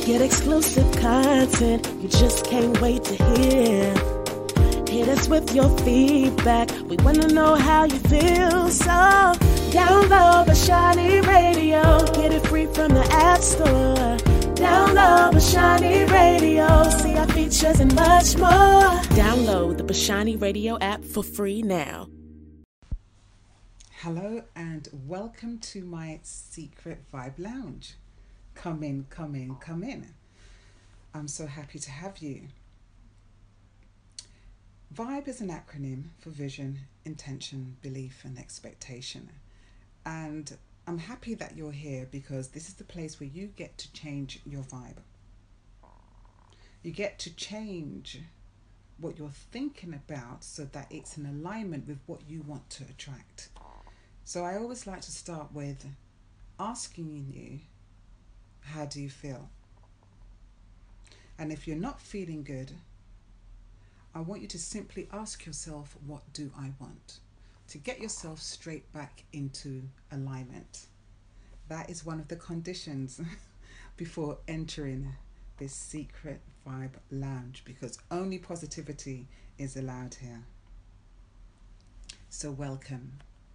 Get exclusive content you just can't wait to hear. Hit us with your feedback. We want to know how you feel. So download Bashani Radio. Get it free from the App Store. Download Bashani Radio. See our features and much more. Download the Bashani Radio app for free now. Hello and welcome to my Secret Vibe Lounge. Come in, come in, come in. I'm so happy to have you. Vibe is an acronym for vision, intention, belief and expectation. And I'm happy that you're here because this is the place where you get to change your vibe. You get to change what you're thinking about so that it's in alignment with what you want to attract. So I always like to start with asking you, how do you feel? And if you're not feeling good, I want you to simply ask yourself, what do I want? To get yourself straight back into alignment. That is one of the conditions before entering this Secret Vibe Lounge, because only positivity is allowed here. So welcome.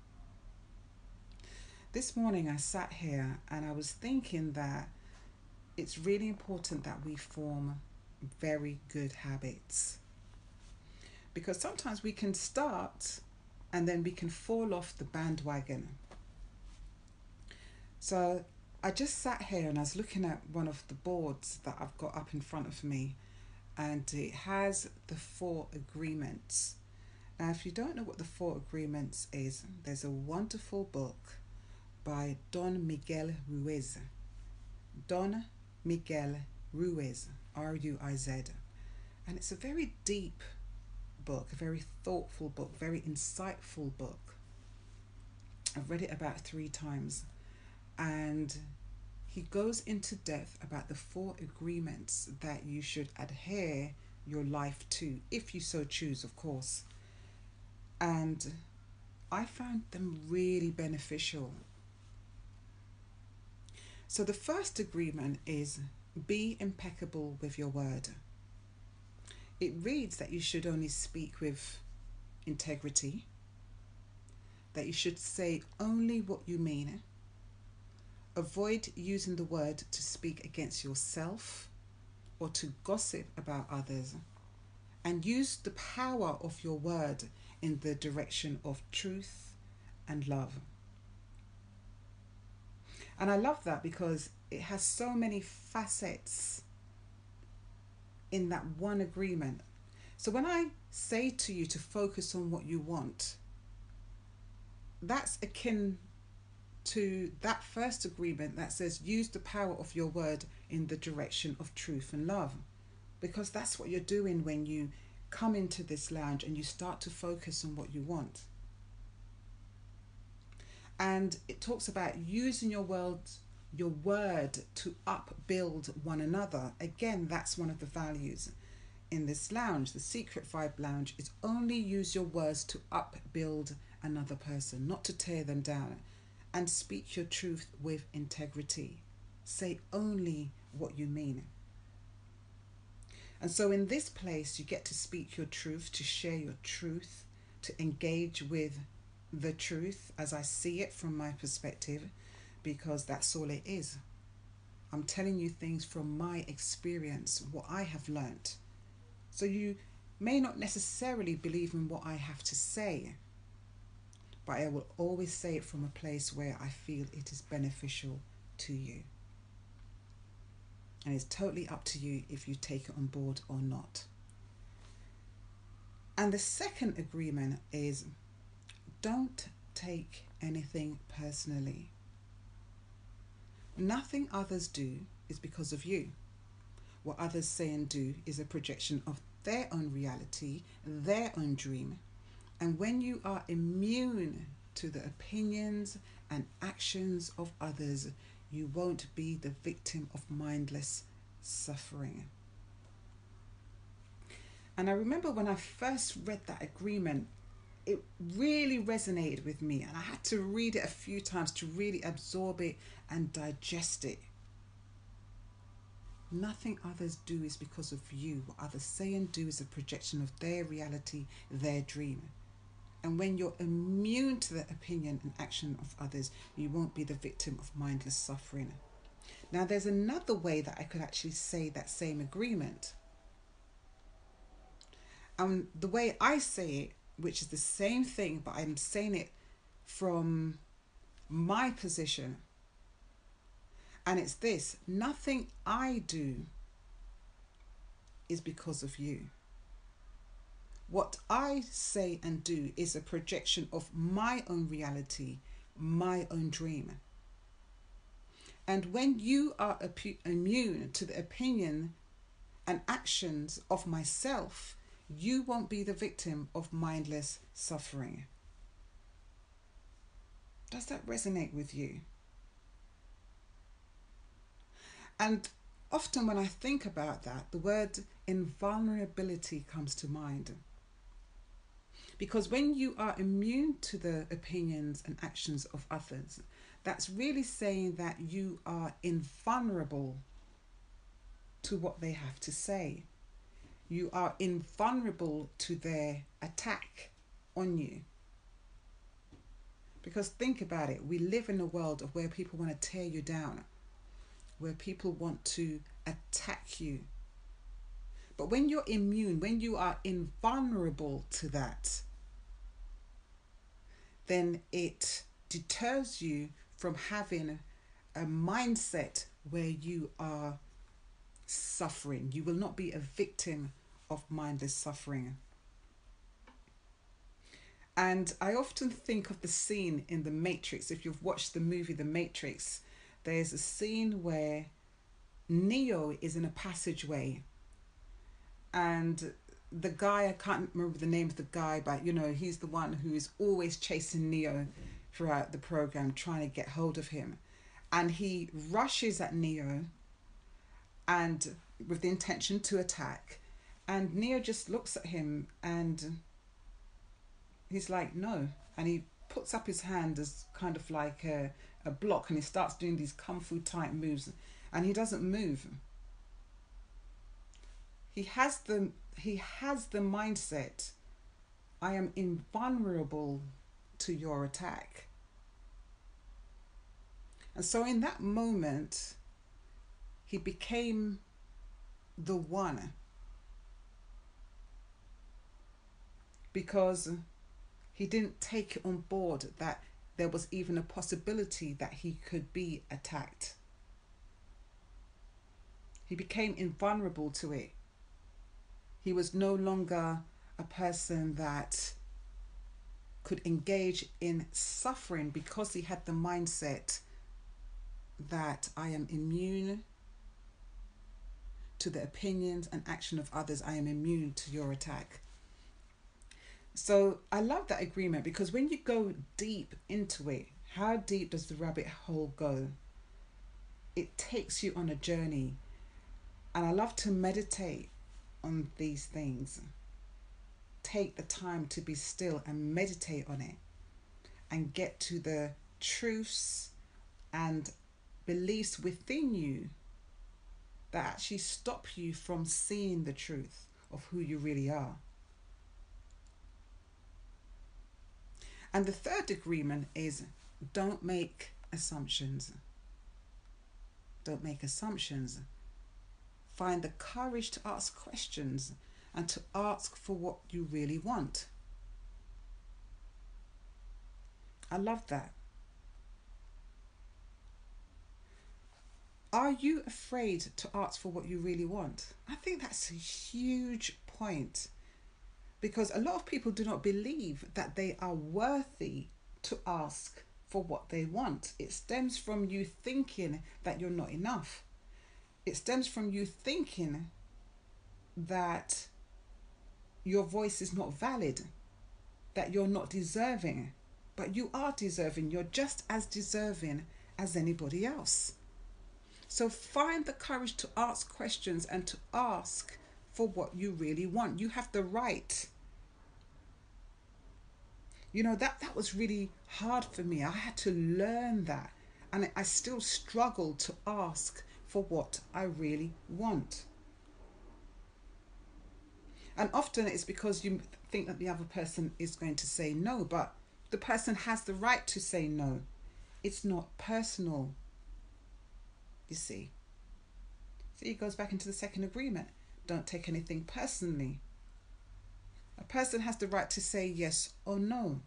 This morning I sat here and I was thinking that it's really important that we form very good habits, because sometimes we can start and then we can fall off the bandwagon. So I just sat here and I was looking at one of the boards that I've got up in front of me, and it has the 4 agreements. Now, if you don't know what the 4 agreements is, there's a wonderful book by Don Miguel Ruiz. Don Miguel Ruiz, R-U-I-Z. And it's a very deep book, a very thoughtful book, very insightful book. I've read it about 3 times. And he goes into depth about the 4 agreements that you should adhere your life to, if you so choose, of course. And I found them really beneficial. So the first agreement is be impeccable with your word. It reads that you should only speak with integrity, that you should say only what you mean, avoid using the word to speak against yourself or to gossip about others, and use the power of your word in the direction of truth and love. And I love that because it has so many facets in that one agreement. So when I say to you to focus on what you want, that's akin to that first agreement that says use the power of your word in the direction of truth and love. Because that's what you're doing when you come into this lounge and you start to focus on what you want. And it talks about using your word to upbuild one another. Again, that's one of the values in this lounge. The Secret Vibe Lounge is only use your words to upbuild another person, not to tear them down. And speak your truth with integrity. Say only what you mean. And so in this place, you get to speak your truth, to share your truth, to engage with the truth as I see it from my perspective, because that's all it is. I'm telling you things from my experience, what I have learnt. So you may not necessarily believe in what I have to say, but I will always say it from a place where I feel it is beneficial to you. And it's totally up to you if you take it on board or not. And the second agreement is don't take anything personally. Nothing others do is because of you. What others say and do is a projection of their own reality, their own dream. And when you are immune to the opinions and actions of others, you won't be the victim of mindless suffering. And I remember when I first read that agreement, it really resonated with me, and I had to read it a few times to really absorb it and digest it. Nothing others do is because of you. What others say and do is a projection of their reality, their dream. And when you're immune to the opinion and action of others, you won't be the victim of mindless suffering. Now, there's another way that I could actually say that same agreement. And the way I say it, which is the same thing, but I'm saying it from my position. And it's this: nothing I do is because of you. What I say and do is a projection of my own reality, my own dream. And when you are immune to the opinion and actions of myself, you won't be the victim of mindless suffering. Does that resonate with you? And often when I think about that, the word invulnerability comes to mind. Because when you are immune to the opinions and actions of others, that's really saying that you are invulnerable to what they have to say. You are invulnerable to their attack on you. Because think about it, we live in a world of where people want to tear you down, where people want to attack you. But when you're immune, when you are invulnerable to that, then it deters you from having a mindset where you are suffering. You will not be a victim of mindless suffering. And I often think of the scene in The Matrix. If you've watched the movie The Matrix, there's a scene where Neo is in a passageway, and the guy, I can't remember the name of the guy, but you know, he's the one who is always chasing Neo throughout the program, trying to get hold of him. And he rushes at Neo and with the intention to attack, and Neo just looks at him and he's like, no. And he puts up his hand as kind of like a block, and he starts doing these kung fu type moves, and he doesn't move. He has the mindset, I am invulnerable to your attack. And so in that moment, he became the one, because he didn't take it on board that there was even a possibility that he could be attacked. He became invulnerable to it. He was no longer a person that could engage in suffering, because he had the mindset that I am immune to the opinions and action of others. I am immune to your attack. So I love that agreement, because when you go deep into it, how deep does the rabbit hole go? It takes you on a journey. And I love to meditate on these things. Take the time to be still and meditate on it, and get to the truths and beliefs within you that actually stop you from seeing the truth of who you really are. And the third agreement is, don't make assumptions. Don't make assumptions. Find the courage to ask questions and to ask for what you really want. I love that. Are you afraid to ask for what you really want? I think that's a huge point, because a lot of people do not believe that they are worthy to ask for what they want. It stems from you thinking that you're not enough. It stems from you thinking that your voice is not valid, that you're not deserving. But you are deserving. You're just as deserving as anybody else. So find the courage to ask questions and to ask for what you really want. You have the right. You know, that was really hard for me. I had to learn that. And I still struggle to ask for what I really want. And often it's because you think that the other person is going to say no, but the person has the right to say no. It's not personal, you see. So it goes back into the second agreement. Don't take anything personally. A person has the right to say yes or no.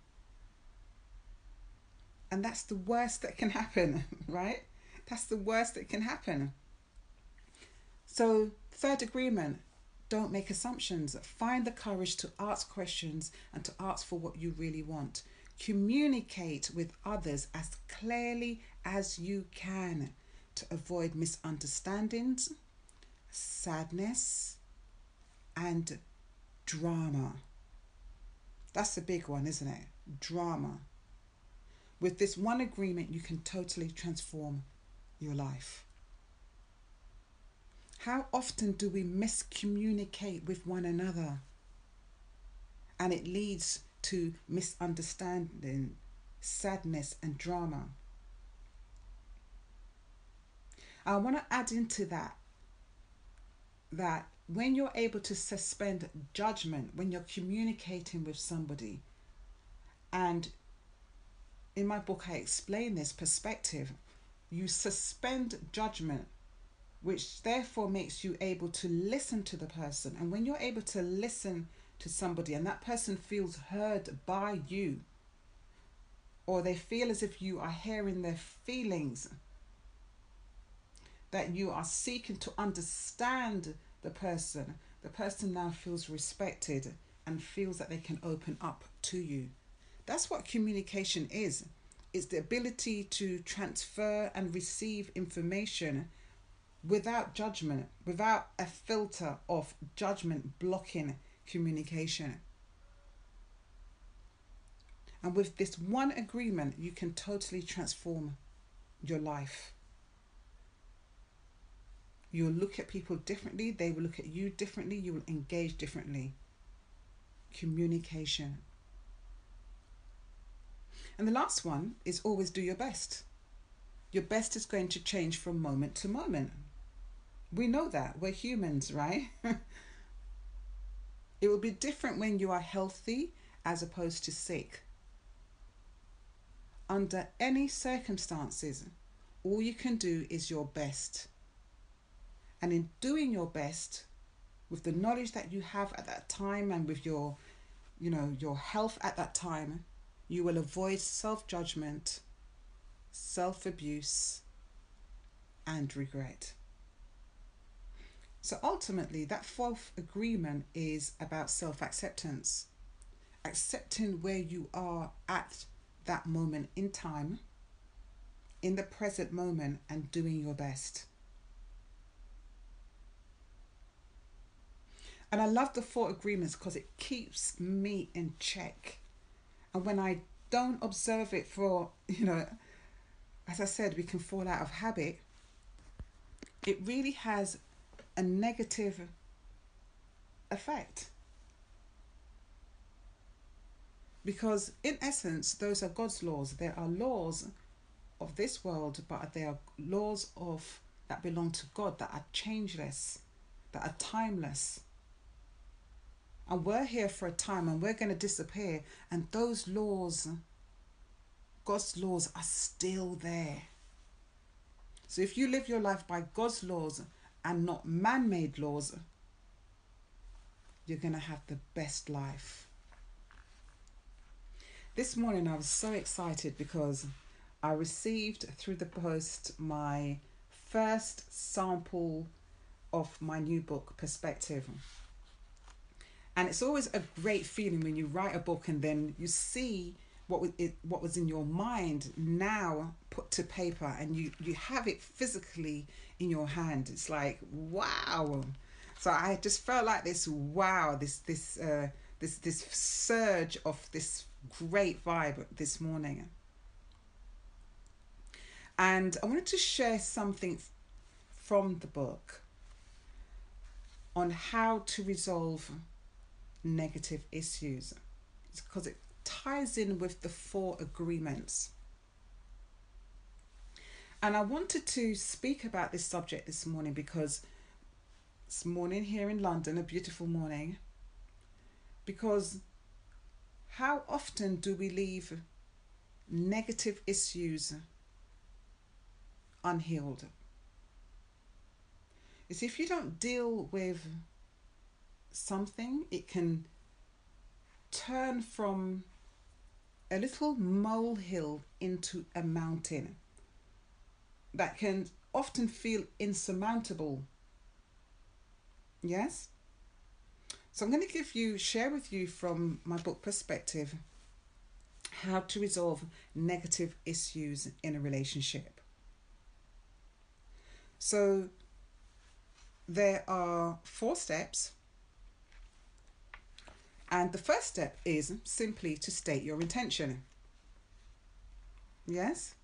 And that's the worst that can happen, right? That's the worst that can happen. So, third agreement, don't make assumptions. Find the courage to ask questions and to ask for what you really want. Communicate with others as clearly as you can to avoid misunderstandings, sadness, and drama. That's a big one, isn't it? Drama. With this one agreement, you can totally transform your life. How often do we miscommunicate with one another? And it leads to misunderstanding, sadness, and drama. I want to add into that when you're able to suspend judgment, when you're communicating with somebody, and in my book I explain this perspective, you suspend judgment, which therefore makes you able to listen to the person. And when you're able to listen to somebody and that person feels heard by you, or they feel as if you are hearing their feelings, that you are seeking to understand the person now feels respected and feels that they can open up to you. That's what communication is. It's the ability to transfer and receive information without judgment, without a filter of judgment blocking communication. And with this one agreement, you can totally transform your life. You'll look at people differently. They will look at you differently. You will engage differently. Communication. And the last one is always do your best. Your best is going to change from moment to moment. We know that. We're humans, right? It will be different when you are healthy as opposed to sick. Under any circumstances, all you can do is your best. And in doing your best, with the knowledge that you have at that time and with your health at that time, you will avoid self-judgment, self-abuse, and regret. So ultimately, that fourth agreement is about self-acceptance. Accepting where you are at that moment in time, in the present moment, and doing your best. And I love the 4 agreements because it keeps me in check. And when I don't observe it for, as I said, we can fall out of habit, it really has a negative effect. Because in essence, those are God's laws. There are laws of this world, but they are laws that belong to God, that are changeless, that are timeless. And we're here for a time and we're going to disappear. And those laws, God's laws, are still there. So if you live your life by God's laws and not man-made laws, you're going to have the best life. This morning I was so excited because I received through the post my first sample of my new book, Perspective. And it's always a great feeling when you write a book and then you see what was in your mind now put to paper, and you have it physically in your hand. It's like, wow. So I just felt like this surge of this great vibe this morning. And I wanted to share something from the book on how to resolve negative issues, because it ties in with the 4 agreements. And I wanted to speak about this subject this morning because it's morning here in London, a beautiful morning. Because how often do we leave negative issues unhealed? It's if you don't deal with something, it can turn from a little molehill into a mountain that can often feel insurmountable. Yes? So I'm going to share with you from my book Perspective, how to resolve negative issues in a relationship. So there are 4 steps. And the first step is simply to state your intention. Yes?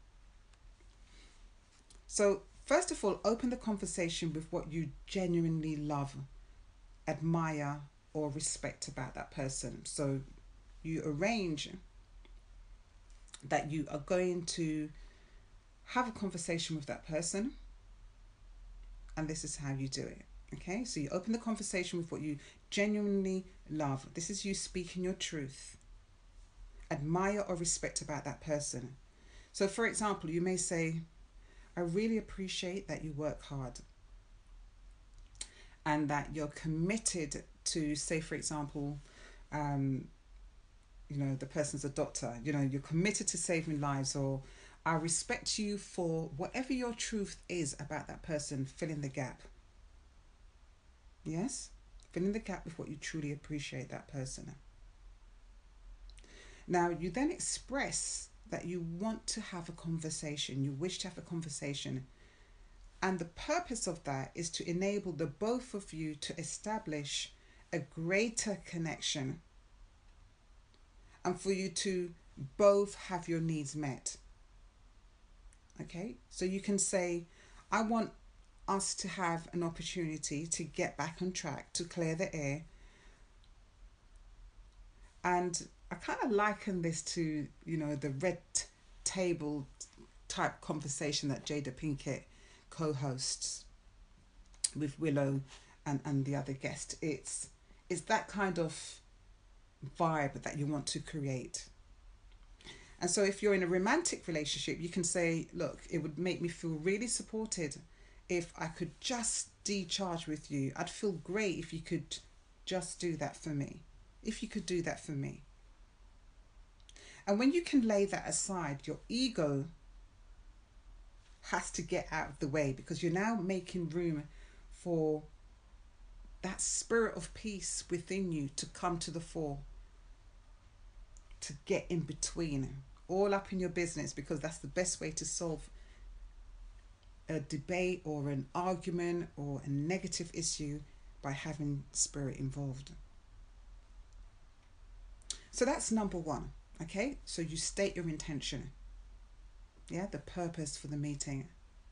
So first of all, open the conversation with what you genuinely love, admire, or respect about that person. So you arrange that you are going to have a conversation with that person, and this is how you do it. Okay, so you open the conversation with what you genuinely love. This is you speaking your truth. Admire or respect about that person. So for example, you may say, I really appreciate that you work hard and that you're committed to, say for example, the person's a doctor, you're committed to saving lives, or I respect you for whatever your truth is about that person, fill in the gap. Yes? Fill in the gap with what you truly appreciate that person. Now, you then express that you want to have a conversation, you wish to have a conversation. And the purpose of that is to enable the both of you to establish a greater connection and for you to both have your needs met. Okay? So you can say, I want us to have an opportunity to get back on track, to clear the air. And I kind of liken this to, the red table type conversation that Jada Pinkett co-hosts with Willow and the other guest. It's that kind of vibe that you want to create. And so if you're in a romantic relationship, you can say, look, it would make me feel really supported if I could just decharge with you. I'd feel great if you could just do that for me. If you could do that for me. And when you can lay that aside, your ego has to get out of the way, because you're now making room for that spirit of peace within you to come to the fore, to get in between, all up in your business, because that's the best way to solve a debate or an argument or a negative issue, by having spirit involved. So that's number 1. Okay, so you state your intention. Yeah, the purpose for the meeting.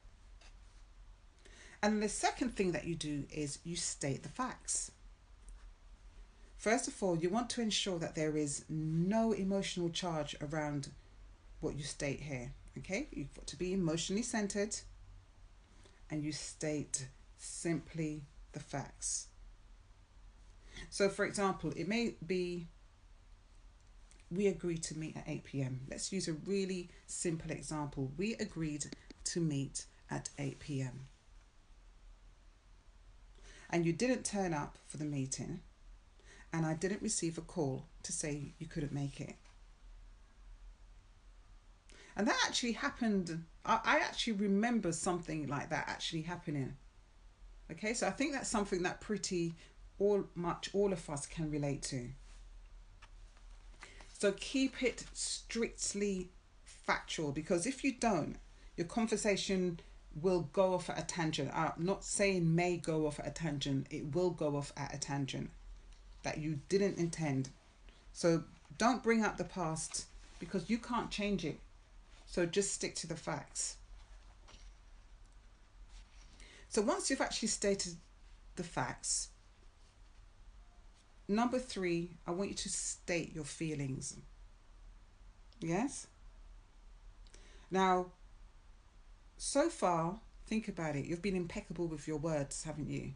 And the second thing that you do is you state the facts. First of all, you want to ensure that there is no emotional charge around what you state here. Okay, you've got to be emotionally centered, and you state simply the facts. So for example, it may be, we agreed to meet at 8 p.m. Let's use a really simple example. We agreed to meet at 8 p.m. and you didn't turn up for the meeting, and I didn't receive a call to say you couldn't make it. And that actually happened. I actually remember something like that actually happening. Okay, so I think that's something that all of us can relate to. So keep it strictly factual, because if you don't, your conversation will go off at a tangent. I'm not saying may go off at a tangent. It will go off at a tangent that you didn't intend. So don't bring up the past, because you can't change it. So just stick to the facts. So once you've actually stated the facts, number 3, I want you to state your feelings. Yes? Now, so far, think about it. You've been impeccable with your words, haven't you?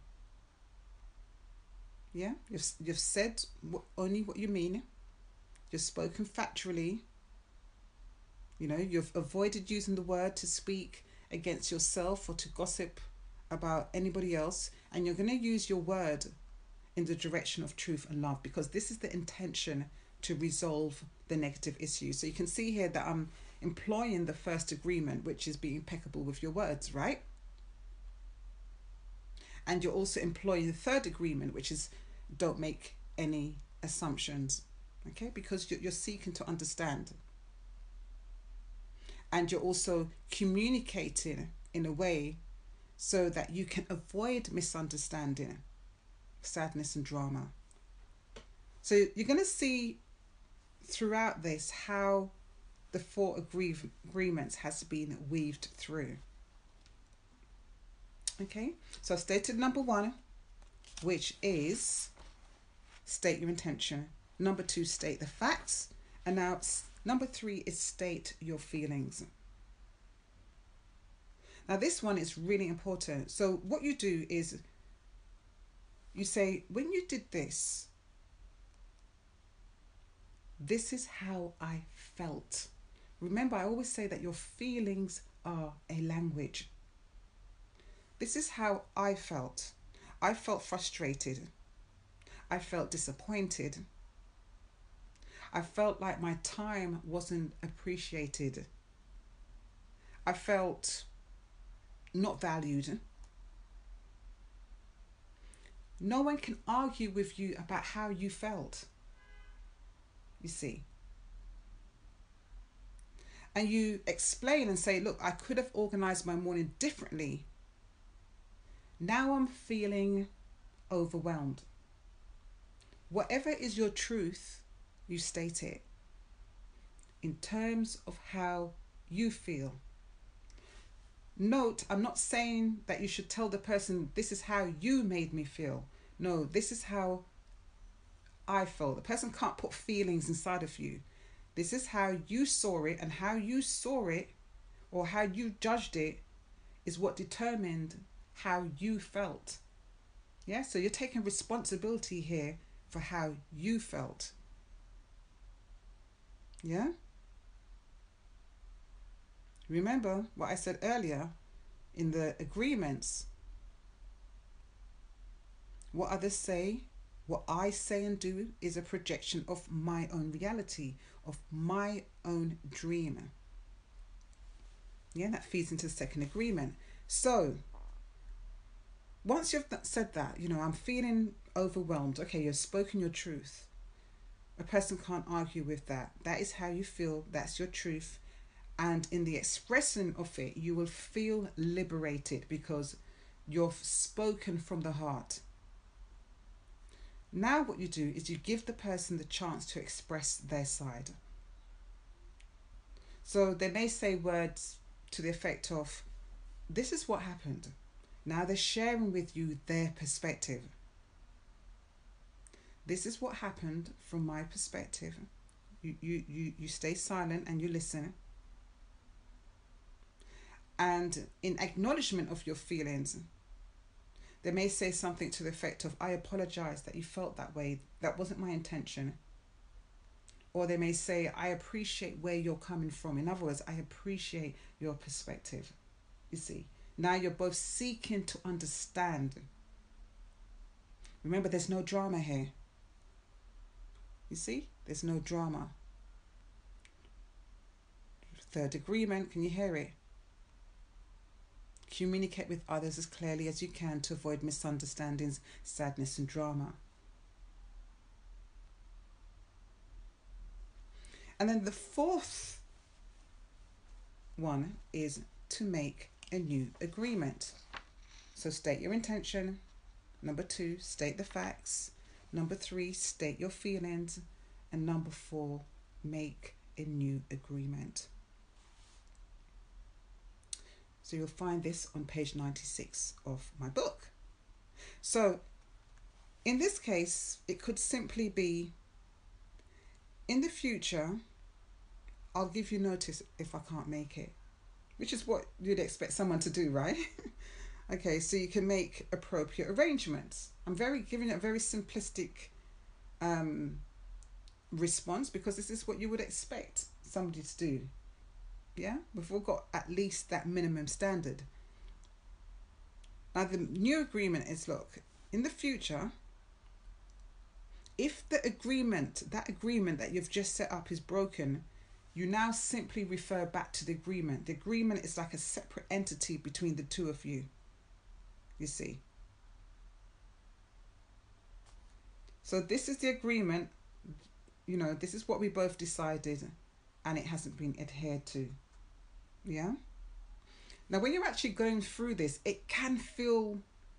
Yeah, you've said only what you mean. You've spoken factually. You know, you've avoided using the word to speak against yourself or to gossip about anybody else. And you're going to use your word in the direction of truth and love, because this is the intention to resolve the negative issue. So you can see here that I'm employing the first agreement, which is being impeccable with your words, right? And you're also employing the third agreement, which is don't make any assumptions, okay? Because you're seeking to understand. And you're also communicating in a way so that you can avoid misunderstanding, sadness and drama. So you're going to see throughout this how the four agreements has been weaved through. Okay, so I stated number 1, which is state your intention. Number 2, state the facts. And now number 3 is state your feelings. Now this one is really important. So what you do is you say, when you did this, this is how I felt. Remember, I always say that your feelings are a language. This is how I felt. I felt frustrated. I felt disappointed. I felt like my time wasn't appreciated. I felt not valued. No one can argue with you about how you felt, you see. And you explain and say, look, I could have organized my morning differently. Now I'm feeling overwhelmed. Whatever is your truth, you state it in terms of how you feel. Note, I'm not saying that you should tell the person, this is how you made me feel. No, this is how I felt. The person can't put feelings inside of you. This is how you saw it, and how you saw it or how you judged it is what determined how you felt. Yeah, so you're taking responsibility here for how you felt. Yeah? Remember what I said earlier in the agreements. What others say, what I say and do is a projection of my own reality, of my own dream. Yeah, that feeds into the second agreement. So, once you've said that, you know, I'm feeling overwhelmed. Okay, you've spoken your truth. A person can't argue with that. That is how you feel. That's your truth. And in the expression of it, you will feel liberated because you've spoken from the heart. Now what you do is you give the person the chance to express their side. So they may say words to the effect of, this is what happened. Now they're sharing with you their perspective. This is what happened from my perspective. You stay silent and you listen. And in acknowledgement of your feelings, they may say something to the effect of, I apologize that you felt that way. That wasn't my intention. Or they may say, I appreciate where you're coming from. In other words, I appreciate your perspective. You see, now you're both seeking to understand. Remember, there's no drama here. You see, there's no drama. Third agreement, can you hear it? Communicate with others as clearly as you can to avoid misunderstandings, sadness and drama. And then the fourth one is to make a new agreement. So state your intention. Number 2, state the facts. Number 3, state your feelings. And number 4, make a new agreement. So you'll find this on page 96 of my book. So in this case, it could simply be, in the future, I'll give you notice if I can't make it. which is what you'd expect someone to do, right? Okay, so you can make appropriate arrangements. I'm giving it a very simplistic response, because this is what you would expect somebody to do. Yeah, we've all got at least that minimum standard. Now the new agreement is, look, in the future, if that agreement that you've just set up is broken, you now simply refer back to the agreement. The agreement is like a separate entity between the two of you. You see. So this is the agreement, this is what we both decided, and it hasn't been adhered to. Yeah. Now when you're actually going through this, it can feel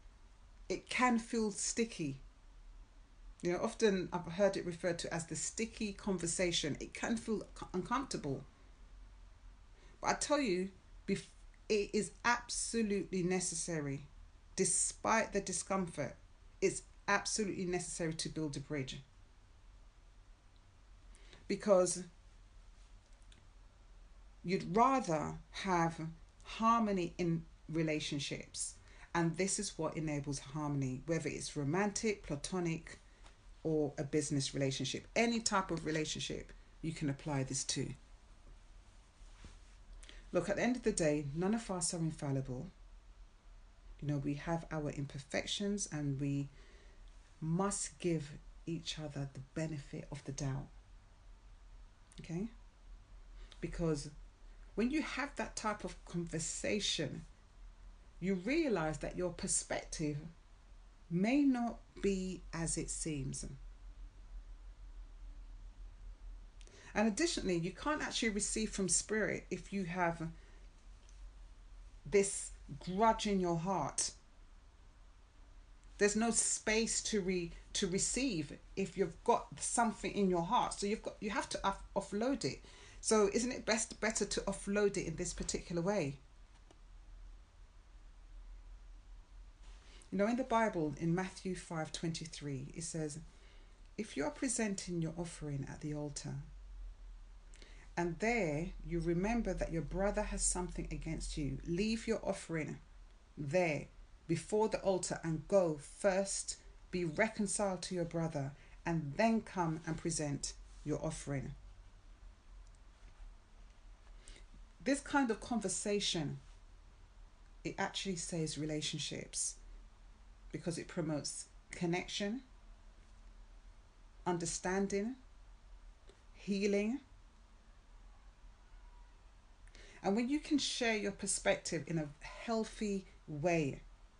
sticky. Often I've heard it referred to as the sticky conversation. It can feel uncomfortable. But I tell you, it is absolutely necessary. Despite the discomfort, it's absolutely necessary to build a bridge. Because you'd rather have harmony in relationships. And this is what enables harmony, whether it's romantic, platonic, or a business relationship. Any type of relationship you can apply this to. Look, at the end of the day, none of us are infallible. We have our imperfections, and we must give each other the benefit of the doubt. Okay? Because when you have that type of conversation, you realize that your perspective may not be as it seems. And additionally, you can't actually receive from spirit if you have this grudge in your heart. There's no space to receive if you've got something in your heart. So you have to offload it. So isn't it better to offload it in this particular way? In the Bible, in Matthew 5:23, it says, if you are presenting your offering at the altar, and there you remember that your brother has something against you, leave your offering there before the altar and go first, be reconciled to your brother, and then come and present your offering. This kind of conversation, it actually saves relationships, because it promotes connection, understanding, healing. And when you can share your perspective in a healthy way,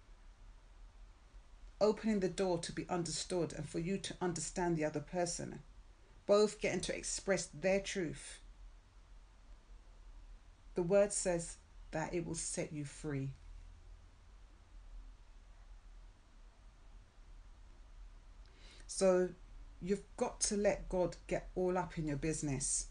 opening the door to be understood and for you to understand the other person, both getting to express their truth, the word says that it will set you free. So you've got to let God get all up in your business.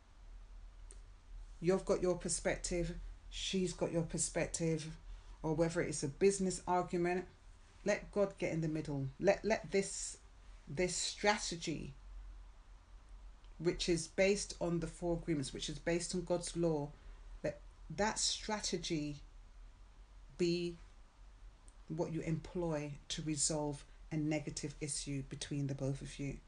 You've got your perspective, she's got your perspective, or whether it's a business argument, let God get in the middle. Let this strategy, which is based on the 4 agreements, which is based on God's law, let that strategy be what you employ to resolve a negative issue between the both of you.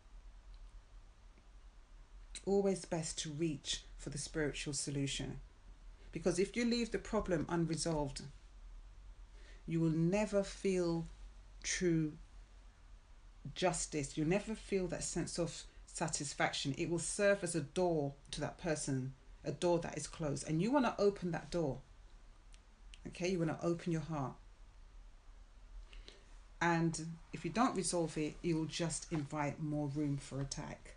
Always best to reach for the spiritual solution, because if you leave the problem unresolved, you will never feel true justice. You'll never feel that sense of satisfaction. It will serve as a door to that person, a door that is closed, and you want to open that door. Okay, you want to open your heart. And if you don't resolve it, you will just invite more room for attack.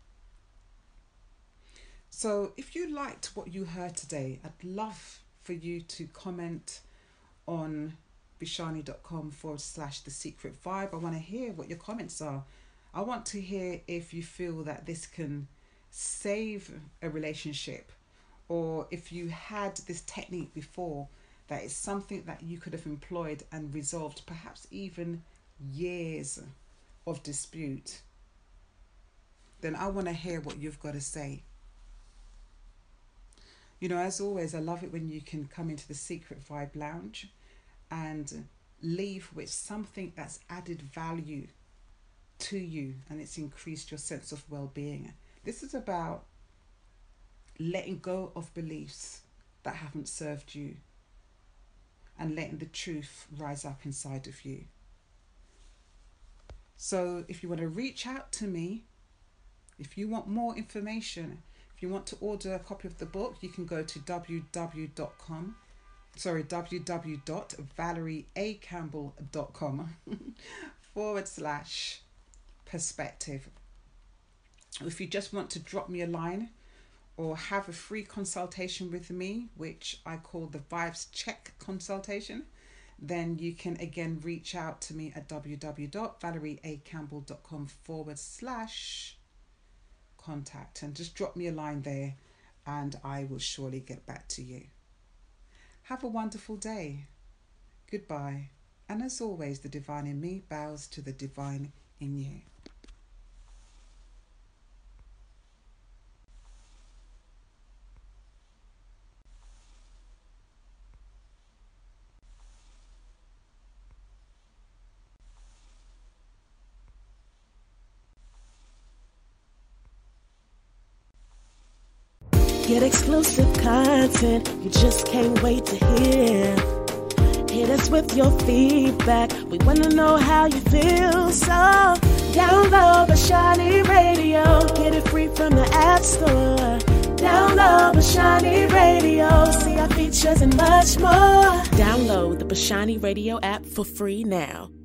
So if you liked what you heard today, I'd love for you to comment on bishani.com/The Secret Vibe. I want to hear what your comments are. I want to hear if you feel that this can save a relationship, or if you had this technique before, that is something that you could have employed and resolved perhaps even years of dispute. Then I want to hear what you've got to say. You know, as always, I love it when you can come into the Secret Vibe Lounge and leave with something that's added value to you and it's increased your sense of well-being. This is about letting go of beliefs that haven't served you and letting the truth rise up inside of you. So if you want to reach out to me, if you want more information, if you want to order a copy of the book, you can go to www.valerieacampbell.com/perspective. If you just want to drop me a line or have a free consultation with me, which I call the Vibes Check consultation, then you can again reach out to me at www.valerieacampbell.com/contact and just drop me a line there and I will surely get back to you. Have a wonderful day. Goodbye. And as always, the divine in me bows to the divine in you. Get exclusive content you just can't wait to hear. Hit us with your feedback. We want to know how you feel. So download Bashani Radio. Get it free from the App Store. Download Bashani Radio. See our features and much more. Download the Bashani Radio app for free now.